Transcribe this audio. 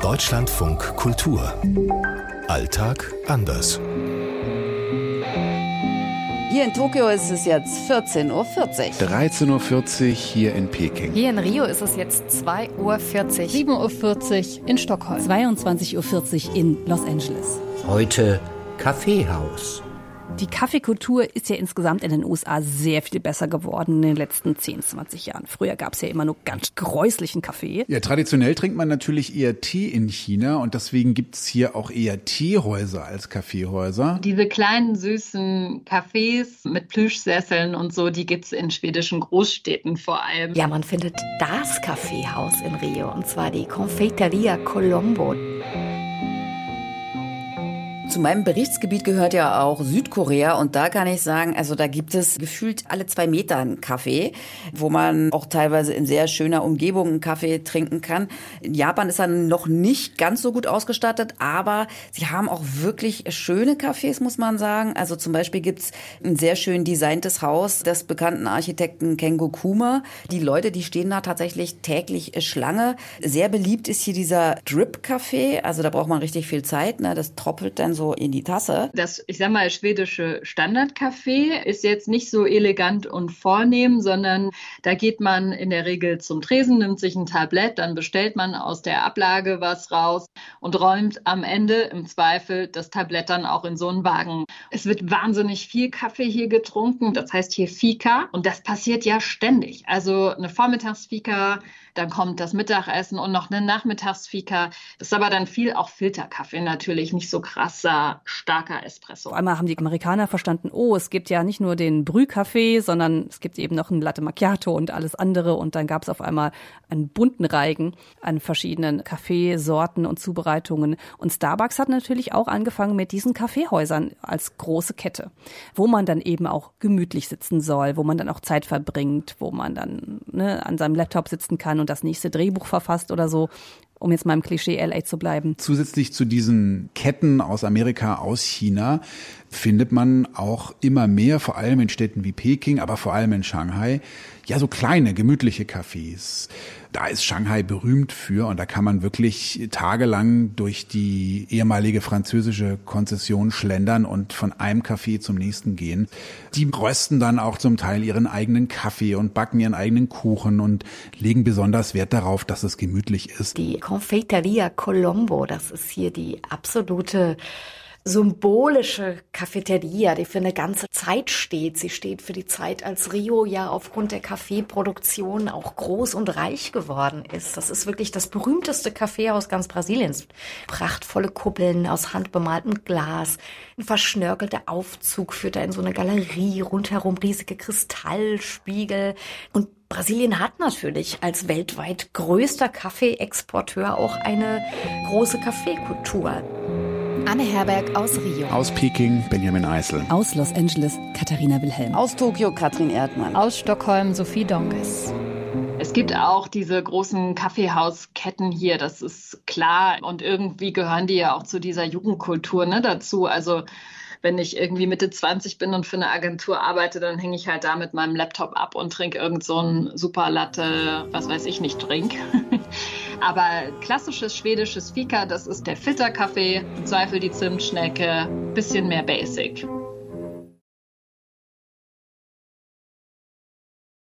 Deutschlandfunk Kultur. Alltag anders. Hier in Tokio ist es jetzt 14:40 Uhr. 13:40 Uhr hier in Peking. Hier in Rio ist es jetzt 2:40 Uhr. 7:40 Uhr in Stockholm. 22:40 Uhr in Los Angeles. Heute Kaffeehaus. Die Kaffeekultur ist ja insgesamt in den USA sehr viel besser geworden in den letzten 10, 20 Jahren. Früher gab es ja immer nur ganz gräuslichen Kaffee. Ja, traditionell trinkt man natürlich eher Tee in China und deswegen gibt es hier auch eher Teehäuser als Kaffeehäuser. Diese kleinen, süßen Cafés mit Plüschsesseln und so, die gibt's in schwedischen Großstädten vor allem. Ja, man findet das Kaffeehaus in Rio, und zwar die Confeiteria Colombo. Zu meinem Berichtsgebiet gehört ja auch Südkorea und da kann ich sagen, also da gibt es gefühlt alle 2 Meter einen Kaffee, wo man auch teilweise in sehr schöner Umgebung einen Kaffee trinken kann. In Japan ist er noch nicht ganz so gut ausgestattet, aber sie haben auch wirklich schöne Cafés, muss man sagen. Also zum Beispiel gibt's ein sehr schön designtes Haus des bekannten Architekten Kengo Kuma. Die Leute, die stehen da tatsächlich täglich Schlange. Sehr beliebt ist hier dieser Drip-Kaffee, also da braucht man richtig viel Zeit, ne? Das tropft dann so in die Tasse. Das, ich sag mal, schwedische Standardcafé ist jetzt nicht so elegant und vornehm, sondern da geht man in der Regel zum Tresen, nimmt sich ein Tablett, dann bestellt man aus der Ablage was raus und räumt am Ende im Zweifel das Tablett dann auch in so einen Wagen. Es wird wahnsinnig viel Kaffee hier getrunken, das heißt hier Fika und das passiert ja ständig. Also eine Vormittagsfika, dann kommt das Mittagessen und noch eine Nachmittagsfika. Das ist aber dann viel auch Filterkaffee natürlich, nicht so krasser, starker Espresso. Auf einmal haben die Amerikaner verstanden, es gibt ja nicht nur den Brühkaffee, sondern es gibt eben noch einen Latte Macchiato und alles andere. Und dann gab es auf einmal einen bunten Reigen an verschiedenen Kaffeesorten und Zubereitungen. Und Starbucks hat natürlich auch angefangen mit diesen Kaffeehäusern als große Kette, wo man dann eben auch gemütlich sitzen soll, wo man dann auch Zeit verbringt, wo man dann an seinem Laptop sitzen kann und das nächste Drehbuch verfasst oder so, um jetzt mal im Klischee LA zu bleiben. Zusätzlich zu diesen Ketten aus Amerika, aus China, findet man auch immer mehr, vor allem in Städten wie Peking, aber vor allem in Shanghai, ja so kleine, gemütliche Cafés. Da ist Shanghai berühmt für und da kann man wirklich tagelang durch die ehemalige französische Konzession schlendern und von einem Café zum nächsten gehen. Die rösten dann auch zum Teil ihren eigenen Kaffee und backen ihren eigenen Kuchen und legen besonders Wert darauf, dass es gemütlich ist. Die Confeiteria Colombo, das ist hier die absolute symbolische Cafeteria, die für eine ganze Zeit steht. Sie steht für die Zeit, als Rio ja aufgrund der Kaffeeproduktion auch groß und reich geworden ist. Das ist wirklich das berühmteste Kaffeehaus ganz Brasiliens. Prachtvolle Kuppeln aus handbemaltem Glas, ein verschnörkelter Aufzug führt da in so eine Galerie, rundherum riesige Kristallspiegel. Und Brasilien hat natürlich als weltweit größter Kaffeeexporteur auch eine große Kaffeekultur. Anne Herberg aus Rio. Aus Peking, Benjamin Eisel. Aus Los Angeles, Katharina Wilhelm. Aus Tokio, Katrin Erdmann. Aus Stockholm, Sophie Donges. Es gibt auch diese großen Kaffeehausketten hier, das ist klar. Und irgendwie gehören die ja auch zu dieser Jugendkultur dazu. Also wenn ich irgendwie Mitte 20 bin und für eine Agentur arbeite, dann hänge ich halt da mit meinem Laptop ab und trinke irgend so einen Superlatte, was weiß ich nicht, Drink. Aber klassisches schwedisches Fika, das ist der Filterkaffee, im Zweifel die Zimtschnecke, bisschen mehr Basic.